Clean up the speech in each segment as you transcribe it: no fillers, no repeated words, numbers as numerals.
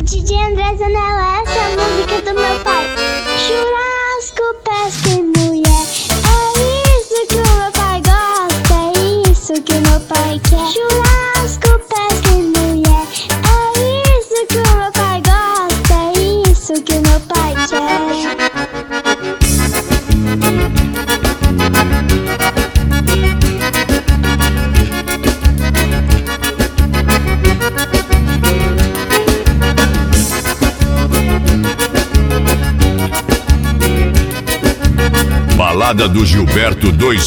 DJ André Zanella, essa é a música do meu pai. Churrasco, pesca e mulher, é isso que o meu pai gosta, é isso que o meu pai quer. Churrasco, pesca e mulher, é isso que o meu pai gosta, é isso que o meu pai quer. Balada do Gilberto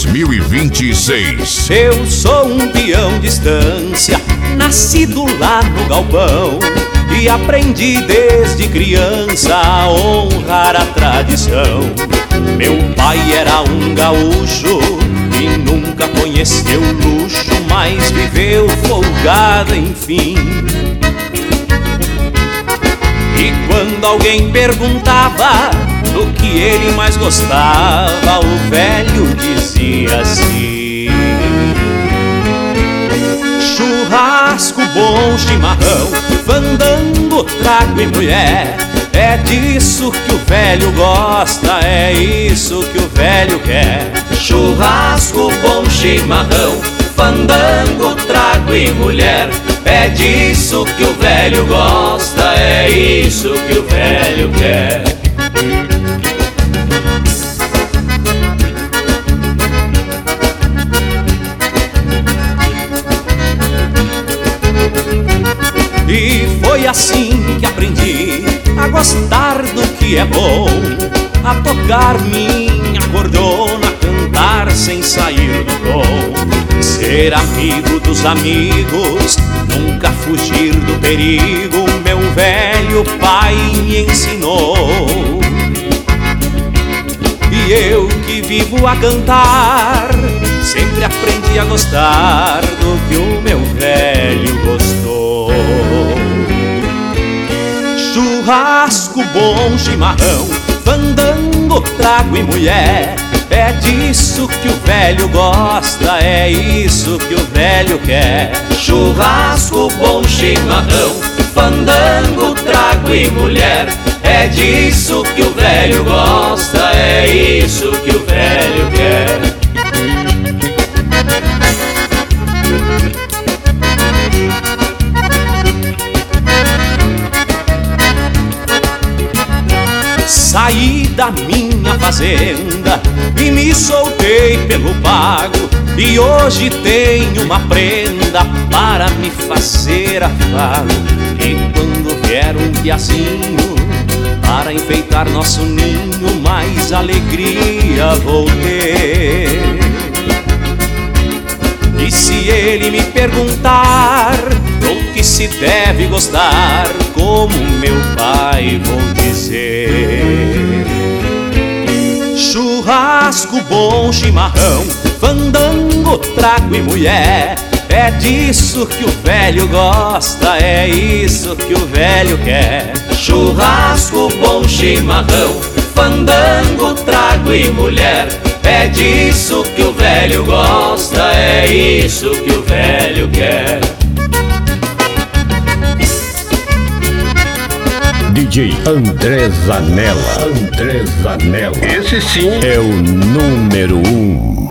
2026. Eu sou um peão de estância, nascido lá no galpão, e aprendi desde criança a honrar a tradição. Meu pai era um gaúcho e nunca conheceu luxo, mas viveu folgado enfim. E quando alguém perguntava do que ele mais gostava, o velho dizia assim: churrasco, bom chimarrão, fandango, trago e mulher. É disso que o velho gosta, é isso que o velho quer. Churrasco, bom chimarrão, fandango, trago e mulher. É disso que o velho gosta, é isso que o velho quer. E foi assim que aprendi a gostar do que é bom, a tocar minha cordona, cantar sem sair do tom, ser amigo dos amigos, nunca fugir do perigo, meu velho pai me ensinou. E eu que vivo a cantar, sempre aprendi a gostar do que o meu velho gostou. Churrasco, bom chimarrão, fandango, trago e mulher. É disso que o velho gosta, é isso que o velho quer. Churrasco, bom chimarrão, fandango, trago e mulher. É disso que o velho gosta, é isso que o velho quer. Saí da minha fazenda e me soltei pelo pago, e hoje tenho uma prenda para me fazer afago. E quando vier um piazinho para enfeitar nosso ninho, mais alegria vou ter. E se ele me perguntar do que se deve gostar, como meu pai vou dizer: churrasco, bom chimarrão, fandango, trago e mulher. É disso que o velho gosta, é isso que o velho quer. Churrasco, bom chimarrão, fandango, trago e mulher. É disso que o velho gosta, é isso que o velho quer. DJ André Zanella. Esse sim é o número 1.